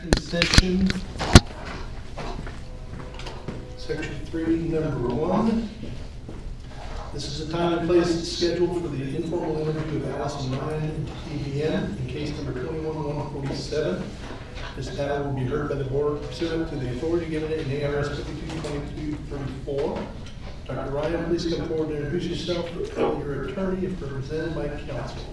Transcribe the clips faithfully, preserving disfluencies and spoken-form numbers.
in session. Section three, number one. This is the time and place scheduled for the informal interview of Allison Ryan T V M in case number twenty-one one forty-seven. This matter will be heard by the board pursuant to the authority given it in A R S fifty-two twenty-two thirty-four. Doctor Ryan, please come forward and introduce yourself. Your attorney if represented by counsel.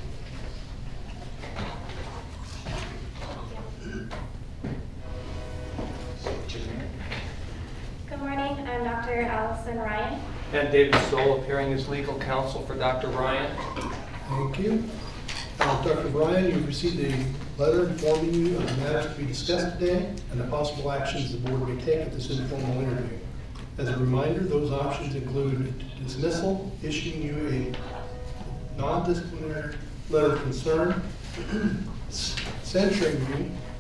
Good morning, I'm Doctor Allison Ryan. And David Stoll, appearing as legal counsel for Doctor Ryan. Thank you. Uh, Doctor Ryan, you've received a letter informing you of the matters to be discussed today and the possible actions the board may take at this informal interview. As a reminder, those options include dismissal, issuing you a non-disciplinary letter of concern, censuring you,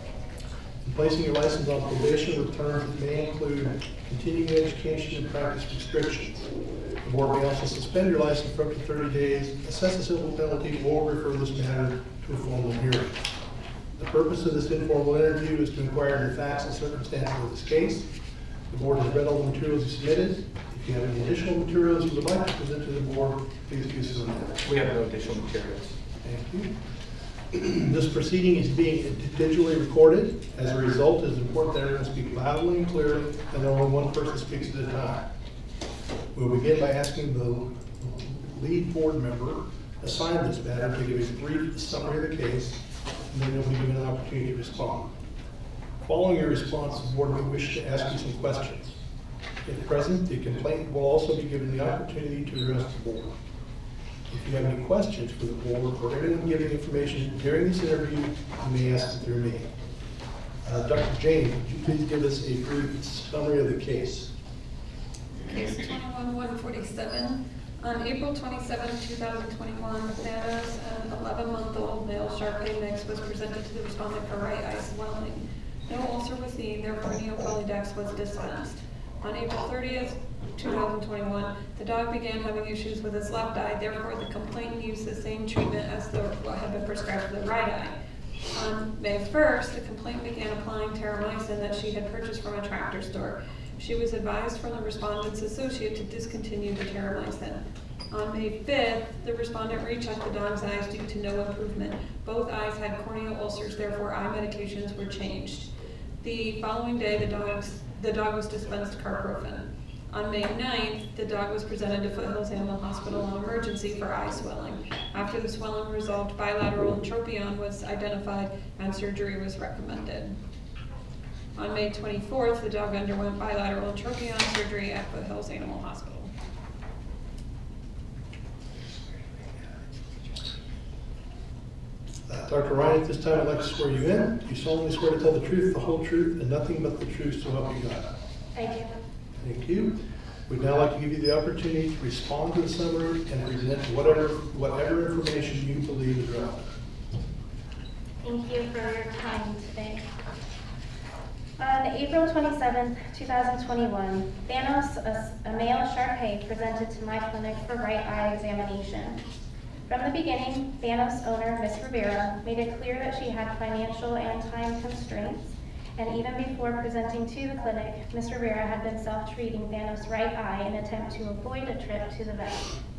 and placing your license on probation with terms that may include continuing education and practice restrictions. The board may also suspend your license for up to thirty days, assess a civil penalty, or refer this matter to a formal hearing. The purpose of this informal interview is to inquire into the facts and circumstances of this case. The board has read all the materials you submitted. If you have any additional materials you would like to present to the board, please do so now. We have no additional materials. Thank you. This proceeding is being digitally recorded. As a result, it is important that everyone speak loudly and clearly, and that only one person speaks at a time. We'll begin by asking the lead board member assigned this matter to give a brief summary of the case, and then you'll be given an opportunity to respond. Following your response, the board may wish to ask you some questions. If present, the complainant will also be given the opportunity to address the board. If you have any questions for the board or anyone giving information during this interview, you may ask it through me. Uh, Doctor James, would you please give us a brief summary of the case? Case twenty-one one forty-seven. On April twenty-seventh, two thousand twenty-one, Thanos, an eleven-month-old male Shar-Pei mix was presented to the respondent for right eye swelling. No ulcer was seen, therefore Neopolydex was dispensed. On April thirtieth, two thousand twenty-one, the dog began having issues with his left eye, therefore the complainant used the same treatment as the, what had been prescribed for the right eye. On May first, the complainant began applying terramycin that she had purchased from a tractor store. She was advised from the respondent's associate to discontinue the terramycin. On May fifth, the respondent rechecked the dog's eyes due to no improvement. Both eyes had corneal ulcers, therefore eye medications were changed. The following day, the, dog's, the dog was dispensed carprofen. On May ninth, the dog was presented to Foothills Animal Hospital on emergency for eye swelling. After the swelling resolved, bilateral entropion was identified and surgery was recommended. On May twenty-fourth, the dog underwent bilateral entropion surgery at Foothills Animal Hospital. Uh, Doctor Ryan, at this time I'd like to swear you in. Do you solemnly swear to tell the truth, the whole truth, and nothing but the truth, so help you God? I do. Thank you. We'd now like to give you the opportunity to respond to the summary and present whatever, whatever information you believe is relevant. Thank you for your time today. On April twenty-seventh, two thousand twenty-one, Thanos, a, a male Shar-Pei, presented to my clinic for right eye examination. From the beginning, Thanos owner, Miz Rivera, made it clear that she had financial and time constraints, and even before presenting to the clinic, Miz Rivera had been self-treating Thanos' right eye in an attempt to avoid a trip to the vet.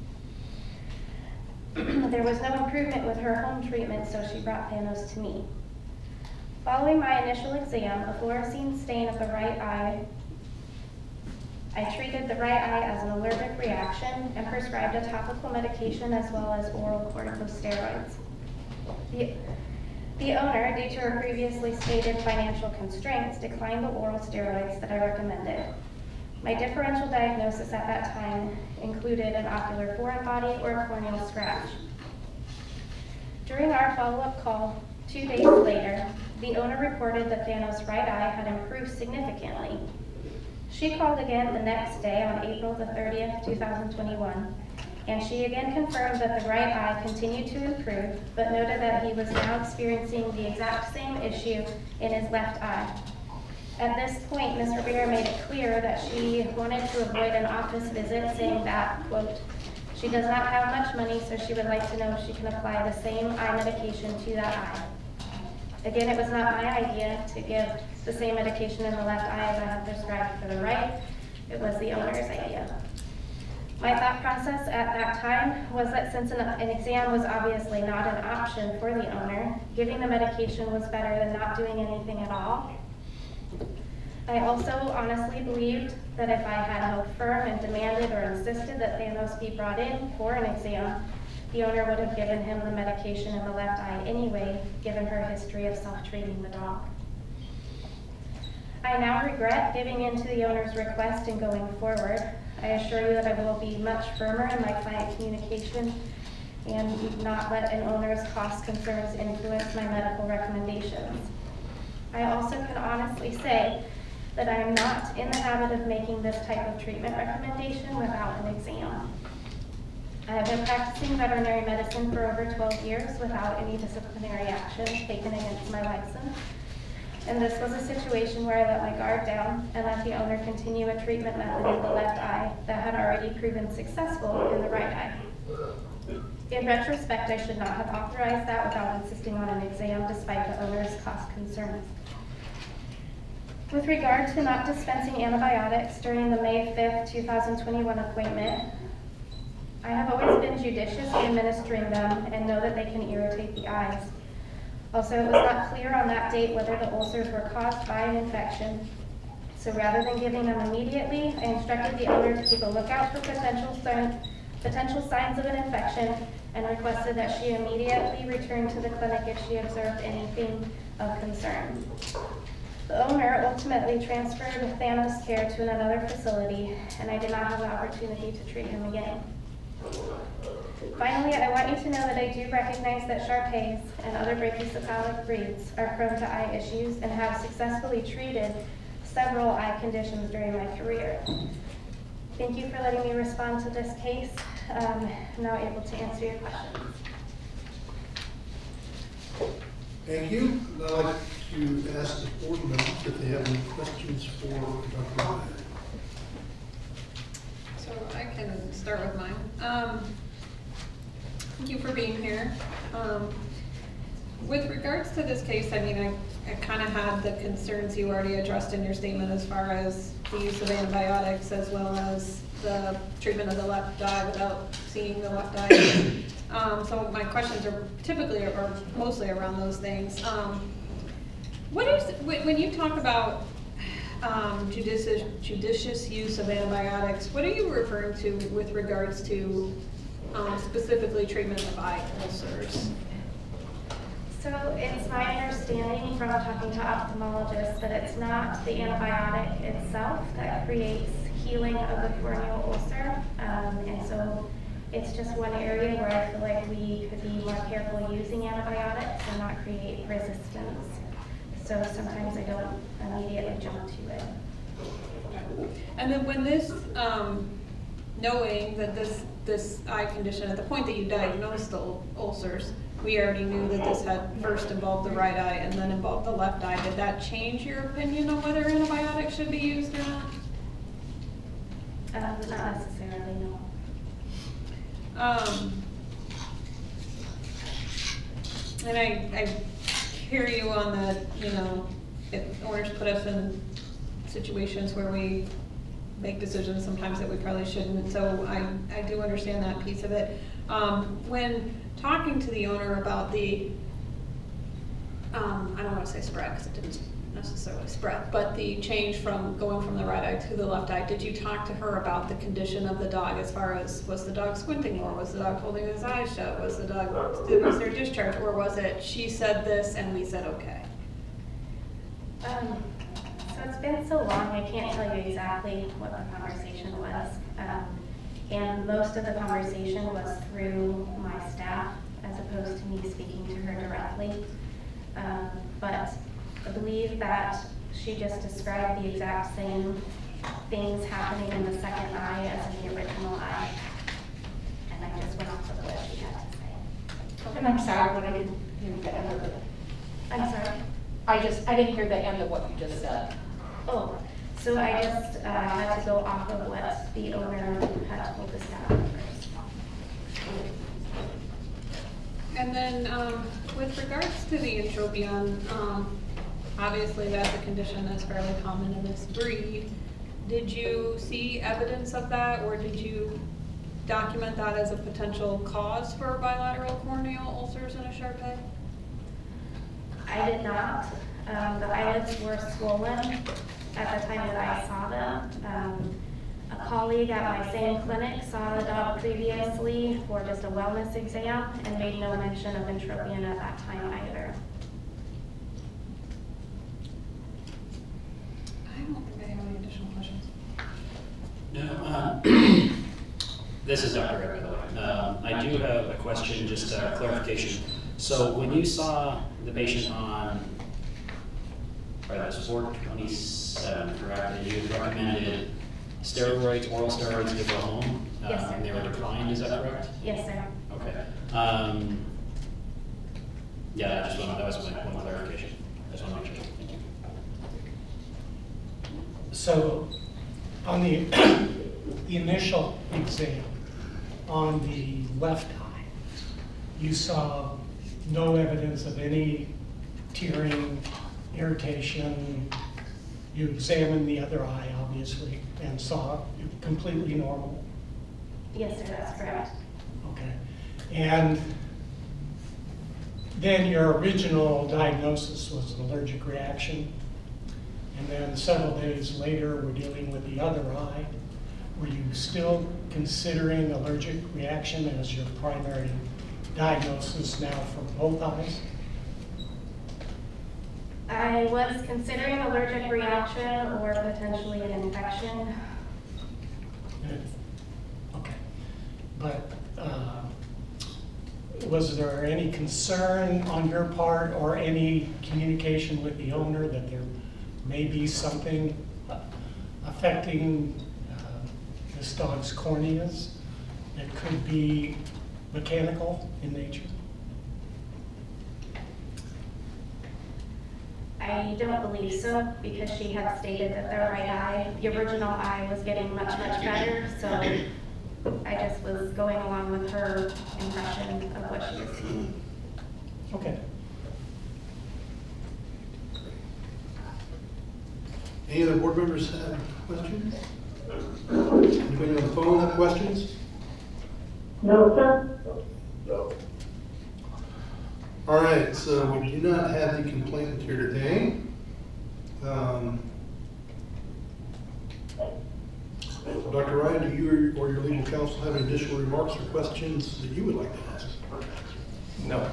There was no improvement with her home treatment, so she brought Thanos to me. Following my initial exam, a fluorescein stain of the right eye, I treated the right eye as an allergic reaction and prescribed a topical medication as well as oral corticosteroids. The, the owner, due to her previously stated financial constraints, declined the oral steroids that I recommended. My differential diagnosis at that time included an ocular foreign body or a corneal scratch. During our follow-up call, two days later, the owner reported that Thanos' right eye had improved significantly. She called again the next day on April the thirtieth, two thousand twenty-one, and she again confirmed that the right eye continued to improve, but noted that he was now experiencing the exact same issue in his left eye. At this point, Miz Rivera made it clear that she wanted to avoid an office visit, saying that, quote, she does not have much money, so she would like to know if she can apply the same eye medication to that eye. Again, it was not my idea to give the same medication in the left eye as I had prescribed for the right. It was the owner's idea. My thought process at that time was that since an, an exam was obviously not an option for the owner, giving the medication was better than not doing anything at all. I also honestly believed that if I had held firm and demanded or insisted that Thanos be brought in for an exam, the owner would have given him the medication in the left eye anyway, given her history of self-treating the dog. I now regret giving in to the owner's request and going forward. I assure you that I will be much firmer in my client communication and not let an owner's cost concerns influence my medical recommendations. I also can honestly say that I am not in the habit of making this type of treatment recommendation without an exam. I have been practicing veterinary medicine for over twelve years without any disciplinary action taken against my license. And this was a situation where I let my guard down and let the owner continue a treatment method in the left eye that had already proven successful in the right eye. In retrospect, I should not have authorized that without insisting on an exam despite the owner's cost concerns. With regard to not dispensing antibiotics during the May fifth, two thousand twenty-one appointment, I have always been judicious in administering them and know that they can irritate the eyes. Also, it was not clear on that date whether the ulcers were caused by an infection. So rather than giving them immediately, I instructed the owner to keep a lookout for potential, sign, potential signs of an infection and requested that she immediately return to the clinic if she observed anything of concern. The owner ultimately transferred Thanos care to another facility, and I did not have the opportunity to treat him again. Finally, I want you to know that I do recognize that Shar-Peis and other brachycephalic breeds are prone to eye issues and have successfully treated several eye conditions during my career. Thank you for letting me respond to this case. Um, I'm now able to answer your questions. Thank you. I'd like to ask the board members if they have any questions for Doctor Ryan. So I can start with mine. Um, thank you for being here. Um, with regards to this case, I mean, I, I kind of had the concerns you already addressed in your statement as far as the use of antibiotics as well as the treatment of the left eye without seeing the left eye. Um, so my questions are typically or mostly around those things. Um, what is, when you talk about um, judicious, judicious use of antibiotics, what are you referring to with regards to um, specifically treatment of eye ulcers? So it's my understanding from talking to ophthalmologists that it's not the antibiotic itself that creates healing of the corneal ulcer. Um, and so it's just one area where I feel like we could be more careful using antibiotics and not create resistance. So sometimes I don't immediately jump to it. And then when this, um, knowing that this, this eye condition, at the point that you diagnosed the ulcers, we already knew that this had first involved the right eye and then involved the left eye. Did that change your opinion on whether antibiotics should be used or not? Um, not necessarily, no. Um, and I, I hear you on the, you know, if owners put us in situations where we make decisions sometimes that we probably shouldn't, so I, I do understand that piece of it. Um, when talking to the owner about the, um, I don't want to say spread because it didn't necessarily spread, but the change from going from the right eye to the left eye, did you talk to her about the condition of the dog as far as was the dog squinting more, was the dog holding his eyes shut, was the dog, was there discharge, or was it she said this and we said okay? Um, so it's been so long, I can't tell you exactly what the conversation was. Um, and most of the conversation was through my staff as opposed to me speaking to her directly. Um, but I believe that she just described the exact same things happening in the second eye as in the original eye. And I just went off of what she had to say. And I'm sorry, but I didn't hear the end of it. I'm sorry? I just, I didn't hear the end of what you just said. Oh, so I just uh, had to go off of what the owner had told the staff members. And then, um, with regards to the entropion, um, obviously that's a condition that's fairly common in this breed. Did you see evidence of that, or did you document that as a potential cause for bilateral corneal ulcers in a Shar-Pei? I did not. Um, the eyelids were swollen at the time that I saw them. Um, a colleague at my same clinic saw the dog previously for just a wellness exam and made no mention of entropion at that time either. I don't think I have any additional questions. No, um, this is Doctor Rick, by the way. Um, I do have a question, just uh, clarification. So when you saw the patient on, right, that was four twenty-seven, correct? And you recommended steroids, oral steroids to go home? Yes, uh, sir. And they were declined, is that correct? Yes, sir. Okay. Um, yeah, I just wanted, that was my one clarification. I just want to make sure. Thank you. So, on the, the initial exam, on the left eye, you saw no evidence of any tearing, irritation. You examined the other eye, obviously, and saw it completely normal. Yes, sir, that's correct. Okay. And then your original diagnosis was an allergic reaction. And then several days later, we're dealing with the other eye. Were you still considering allergic reaction as your primary diagnosis now for both eyes? I was considering allergic reaction or potentially an infection. And- Okay. But uh, was there any concern on your part or any communication with the owner that there may be something uh, affecting uh, this dog's corneas that could be mechanical in nature? I don't believe so, because she had stated that the right eye, the original eye, was getting much, much better, so I just was going along with her impression of what she was seeing. Okay. Any other board members have questions? Anybody on the phone have questions? No, sir. All right, so we do not have the complainant here today. Um, Doctor Ryan, do you or your legal counsel have any additional remarks or questions that you would like to ask? No.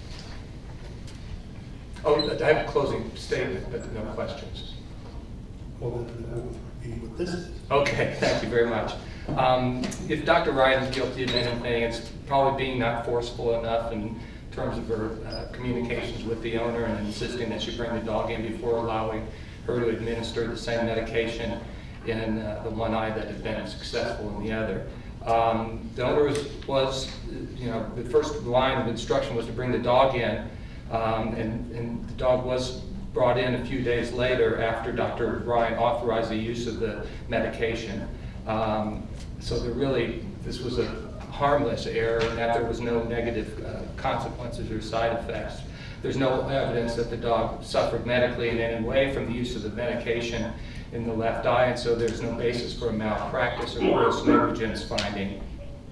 Oh, I have a closing statement, but no questions. Well, then that would be what this is. Okay, thank you very much. Um, if Doctor Ryan is guilty of anything, it's probably being not forceful enough in terms of her uh, communications with the owner and insisting that she bring the dog in before allowing her to administer the same medication in uh, the one eye that had been successful in the other. Um, the owner was, was, you know, the first line of instruction was to bring the dog in, um, and, and the dog was brought in a few days later after Doctor Ryan authorized the use of the medication. Um, so there really, this was a harmless error in that there was no negative uh, consequences or side effects. There's no evidence that the dog suffered medically in any way from the use of the medication in the left eye, and so there's no basis for a malpractice or gross negligence finding.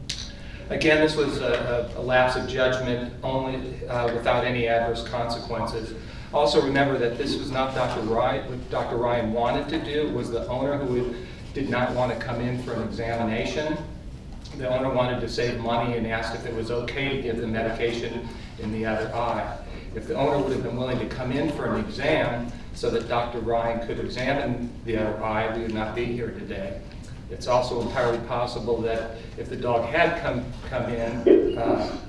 Again, this was a, a, a lapse of judgment only uh, without any adverse consequences. Also remember that this was not Doctor Ryan. What Doctor Ryan wanted to do was the owner who did not want to come in for an examination. The owner wanted to save money and asked if it was okay to give the medication in the other eye. If the owner would have been willing to come in for an exam so that Doctor Ryan could examine the other eye, we would not be here today. It's also entirely possible that if the dog had come, come in, uh,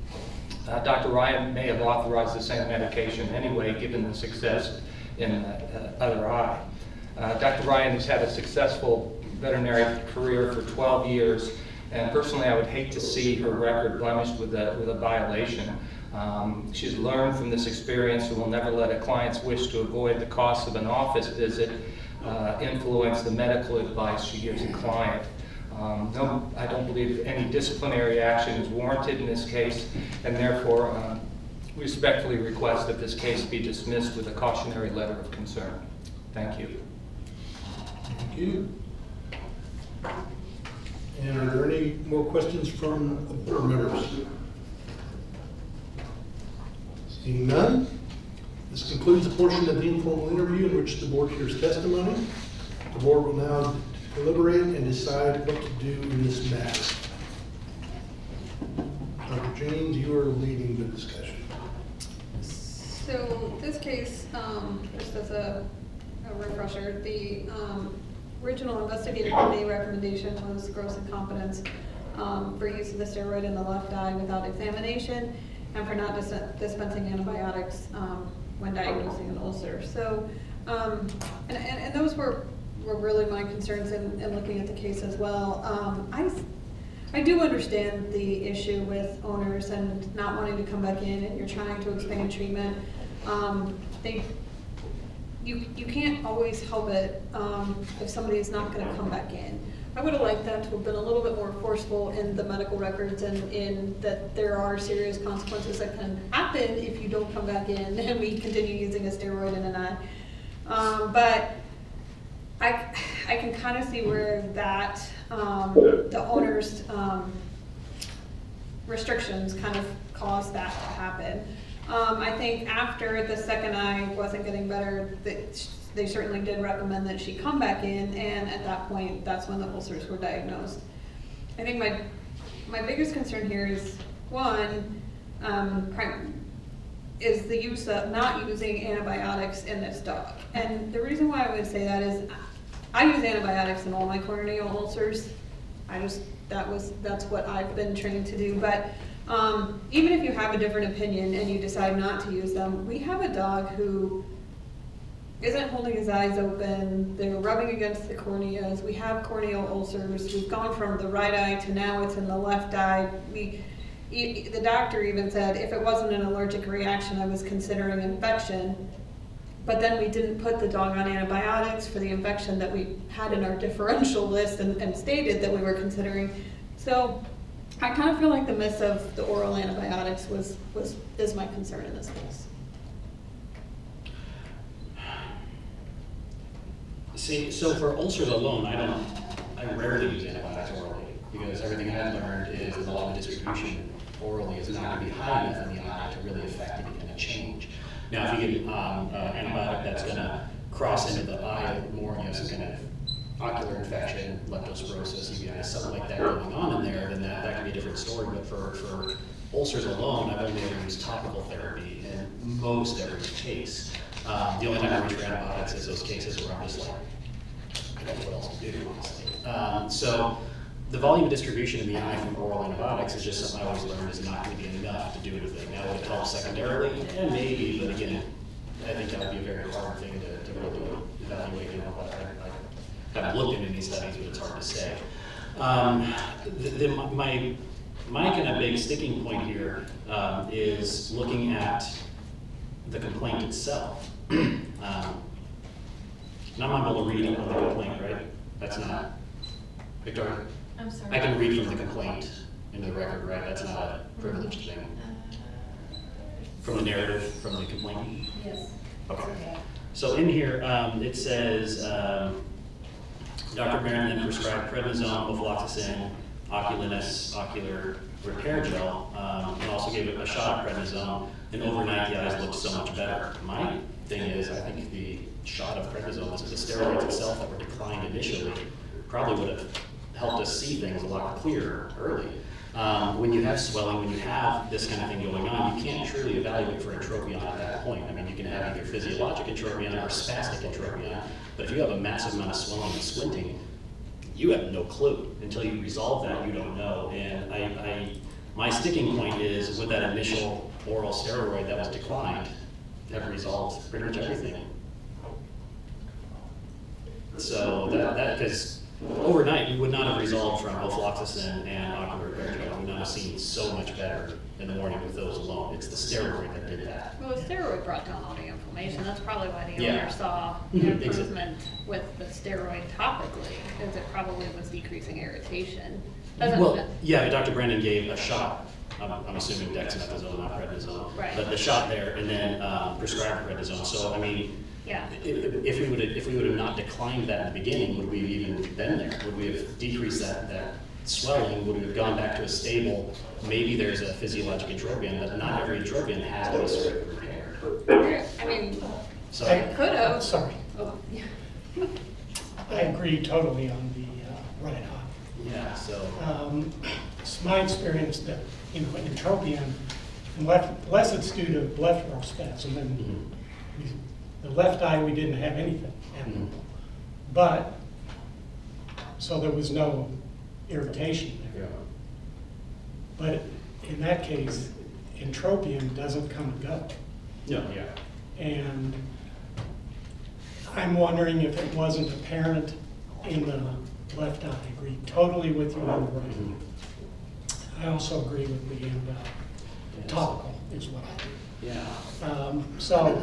uh, Doctor Ryan may have authorized the same medication anyway, given the success in the uh, other eye. Uh, Doctor Ryan has had a successful veterinary career for twelve years, and personally I would hate to see her record blemished with a, with a violation. Um, she's learned from this experience and will never let a client's wish to avoid the cost of an office visit uh, influence the medical advice she gives a client. Um, no, I don't believe any disciplinary action is warranted in this case, and therefore um, respectfully request that this case be dismissed with a cautionary letter of concern. Thank you. Thank you. And are there any more questions from the board members? Seeing none, this concludes the portion of the informal interview in which the board hears testimony. The board will now deliberate and decide what to do in this matter. Doctor James, you are leading the discussion. So this case, um, just as a, a refresher, the um, original investigative committee recommendation was gross incompetence um, for use of the steroid in the left eye without examination and for not dis dispensing antibiotics um, when diagnosing an ulcer. So, um, and, and, and those were, were really my concerns in, in looking at the case as well. Um, I, I do understand the issue with owners and not wanting to come back in and you're trying to expand treatment. Um, they, you, you can't always help it um, if somebody is not going to come back in. I would have liked that to have been a little bit more forceful in the medical records and in that there are serious consequences that can happen if you don't come back in and we continue using a steroid in an eye. Um, but I, I can kind of see where that, um, the owner's um, restrictions kind of caused that to happen. Um, I think after the second eye wasn't getting better, that they certainly did recommend that she come back in, and at that point, that's when the ulcers were diagnosed. I think my, my biggest concern here is, one, um, is the use of not using antibiotics in this dog. And the reason why I would say that is, I use antibiotics in all my corneal ulcers. I just, that was, that's what I've been trained to do. But um, even if you have a different opinion and you decide not to use them, we have a dog who isn't holding his eyes open, they're rubbing against the corneas, we have corneal ulcers, we've gone from the right eye to now it's in the left eye. We, the doctor even said if it wasn't an allergic reaction, I was considering infection. But then we didn't put the dog on antibiotics for the infection that we had in our differential list and, and stated that we were considering. So I kind of feel like the miss of the oral antibiotics was, was is my concern in this case. See, so for ulcers alone, I don't, I rarely use antibiotics orally because everything I've learned is the law of distribution orally is not going to be high enough in the eye to really affect any kind of change. Now, if you get um, an antibiotic that's going to cross into the eye more and you have some kind of ocular infection, leptospirosis, you guys, something like that going on in there, then that, that can be a different story. But for, for ulcers alone, I've only ever used topical therapy in most every case. Um, the only time I reach for antibiotics is those cases where I'm just like, I don't know what else to do, honestly. Um, so the volume of distribution in the eye from oral antibiotics is just something I always learned is not going to be enough to do anything. Now, would it help secondarily? Yeah, maybe, but again, I think that would be a very hard thing to, to really evaluate. You know, I, I haven't looked into any studies, but it's hard to say. Um, the, the, my my kind of big sticking point here um, is looking at the complaint itself. um, Now I'm able to read on the complaint, right? That's not, Victoria? I'm sorry. I can read from the complaint into the record, right? That's not a privileged thing. From the narrative, from the complaint? Yes. Okay. So in here, um, it says, um, Doctor Barron then prescribed prednisone, ofloxacin, Oculinus ocular repair gel, um, and also gave it a shot of prednisone, and overnight the eyes looked so much better. My thing is, I think the shot of prednisone, the steroids itself that were declined initially, probably would have helped us see things a lot clearer early. Um, when you have swelling, when you have this kind of thing going on, you can't truly evaluate for entropion at that point. I mean, you can have either physiologic entropion or spastic entropion, but if you have a massive amount of swelling and squinting, you have no clue. Until you resolve that, you don't know. And I, I, my sticking point is with that initial oral steroid that was declined, have resolved pretty much everything. So that, that, because overnight you would not have resolved from ofloxacin and ocular repair gel. You would not have seen so much better in the morning with those alone. It's the steroid that did that. Well, the steroid brought down all the inflammation. That's probably why the Yeah. owner saw Mhm. improvement with the steroid topically, is it probably was decreasing irritation. Doesn't Well, it? yeah, Doctor Brennan gave a shot I'm, I'm assuming dexamethasone, not prednisone. Right. But the shot there, and then um, prescribed prednisone. So, I mean, Yeah. if, if we would have, if we would have not declined that in the beginning, would we have even been there? Would we have decreased that, that swelling? Would we have gone back to a stable, maybe there's a physiologic entropion, but not every entropion has to be surgically repaired. I mean, So, I could have. Sorry, Oh, yeah. I agree totally on the uh, right eye. yeah, so, Um, It's my experience that, you know, entropion, unless unless it's due to blepharal spasm, and mhm, we- the left eye, we didn't have anything mhm, abnormal. But, so there was no irritation there. yeah, But in that case, entropion doesn't come and go. no, yeah. And I'm wondering if it wasn't apparent in the left eye. I agree totally with you on the right. Mhm. I also agree with Leanne, uh, Yes. topical is what I do. Yeah. Um, So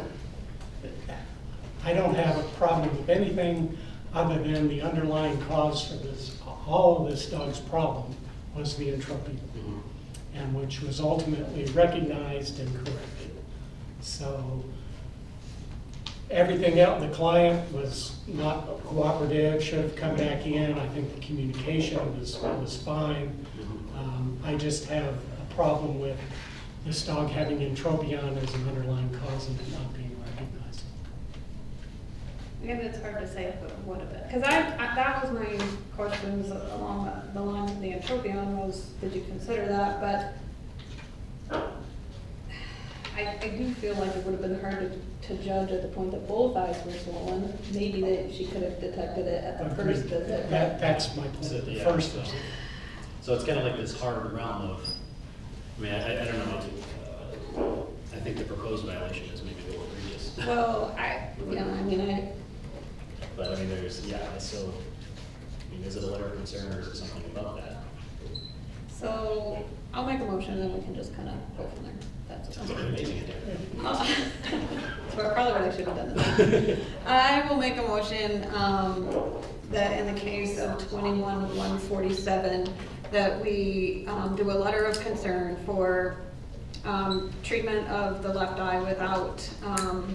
I don't have a problem with anything other than the underlying cause for this, all of this dog's problem was the entropion, Mhm. and which was ultimately recognized and corrected. So everything else, the client was not cooperative, should have come back in. I think the communication was, was fine. Um, I just have a problem with this dog having entropion as an underlying cause and it not being recognized. And it's hard to say if it would have been, because I, I, that was my questions along the lines of the entropion was, did you consider that? But I, I do feel like it would have been hard to, to judge at the point that both eyes were swollen. Maybe that she could have detected it at the first visit. That, that's my So, point, the yeah, first so- visit. So it's kind of like this hard realm of, I mean, I, I don't know, uh, I think the proposed violation is maybe a little egregious. Well, I, yeah, I mean, I, But I mean, there's, yeah, it's so, I mean, is it a letter of concern or is it something above that? so I'll make a motion and then we can just kind of go from there. That's Sounds what like an amazing idea. Uh, So probably what I should have done. I will make a motion um, that in the case of twenty-one one forty-seven, that we um, do a letter of concern for um, treatment of the left eye without um,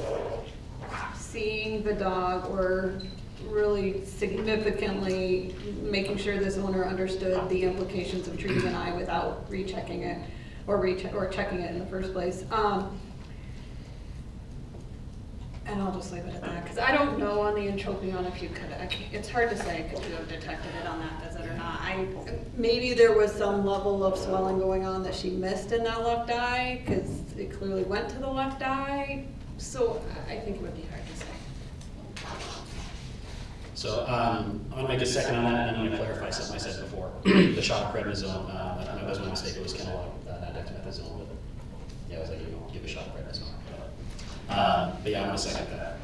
seeing the dog or really significantly making sure this owner understood the implications of treating an eye without rechecking it or reche or checking it in the first place. Um, and I'll just leave it at that, because I don't know on the entropion if you could, I can't, it's hard to say, could you have detected it on that visit or not? I, maybe there was some level of swelling going on that she missed in that left eye, because it clearly went to the left eye, so I think it would be hard to say. So, um, I'm gonna make a second on that, and I'm gonna clarify something I said before. The shot of prednisone, uh, that was my mistake, it was Kenalog, uh, not dexamethasone, but, yeah, I was like, you know, give a shot of prednisone. Uh, but yeah, I'm gonna second that.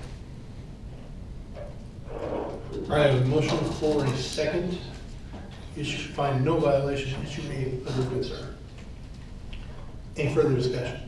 All right, a motion on the floor, a second. You should find no violation, issue me under concern. Any further discussion?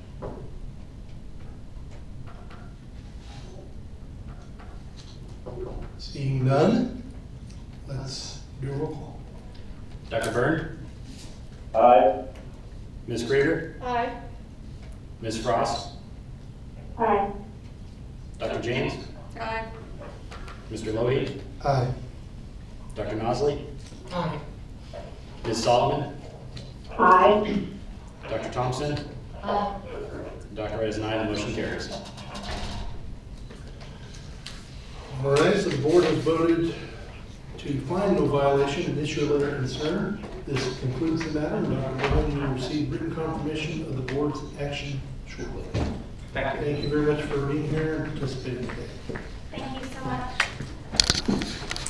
Seeing none, let's do a roll call. Doctor Byrne? Aye. Miz Krieger? Aye. Miz Frost? Aye. Doctor James? Aye. Mister Lowy? Aye. Doctor Nosley? Aye. Miz Solomon? Aye. Doctor Thompson? Aye. Doctor Wright is an aye, the motion carries. All right, so the board has voted to find no violation and issue a letter of concern. This concludes the matter, and Doctor Bowen will receive written confirmation of the board's action shortly. Thank you. Thank you very much for being here and participating today.